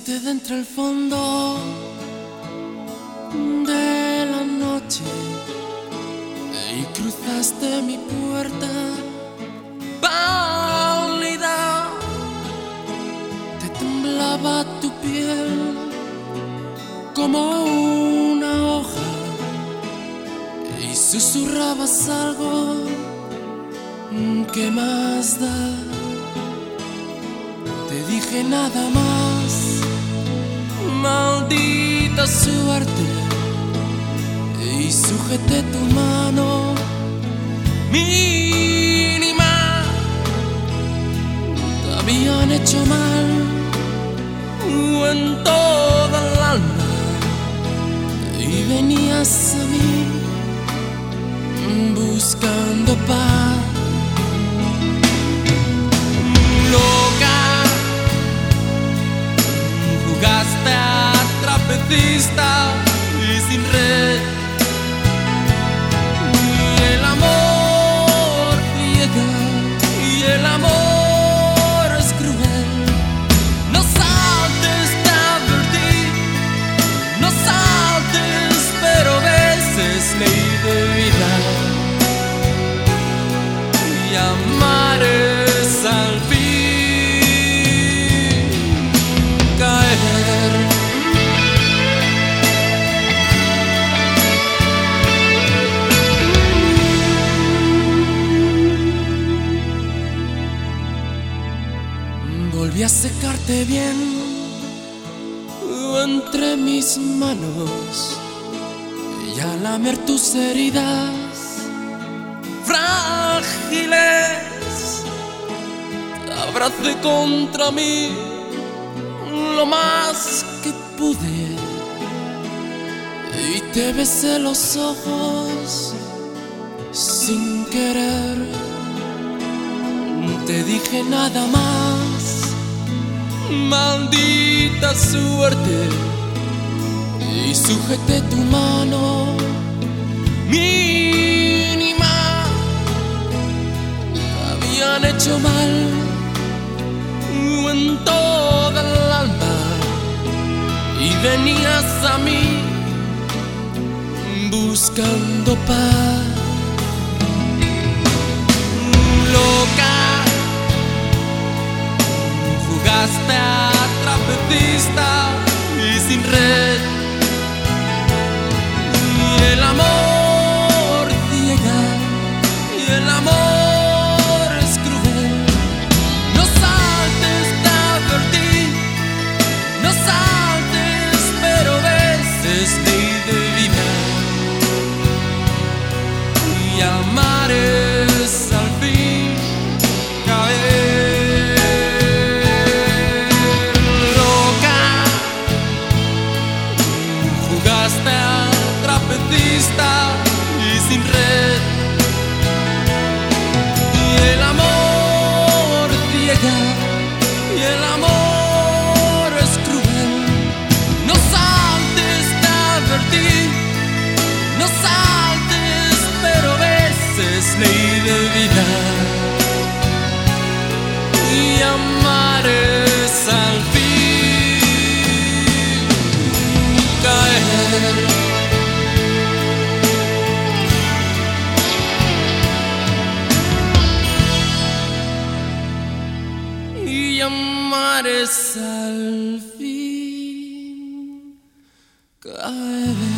Pusiste dentro el fondo de la noche y cruzaste mi puerta pálida. Te temblaba tu piel como una hoja y susurrabas algo. ¿Qué más da? Te dije nada más, maldita suerte, y sujeté tu mano mínima. Te habían hecho mal en toda el alma y venías a mí buscando paz. Jugaste a trapecista y sin red, y el amor ciega y el amor es cruel. No saltes, te advertí, no saltes, pero ves, es ley de vida, y amar es al fin caer. Volví a secarte bien entre mis manos y a lamer tus heridas frágiles. Te abracé contra mí lo más que pude y te besé los ojos sin querer. Te dije nada más, maldita suerte, y sujeté tu mano mínima. Te habían hecho mal en toda el alma y venías a mí buscando paz. Loca, jugaste a trapecista y sin red, y el amor ciega y el amor es cruel. No saltes, te advertí, no saltes, pero ves, es ley de vida, y amar es al fin caer. Loca, jugaste a trapecista y sin red, y el amor ciega y el amor es cruel. No saltes, te advertí, no saltes, pero ves, es ley de vida, y amar es al fin caer. Y amar es al fin caer.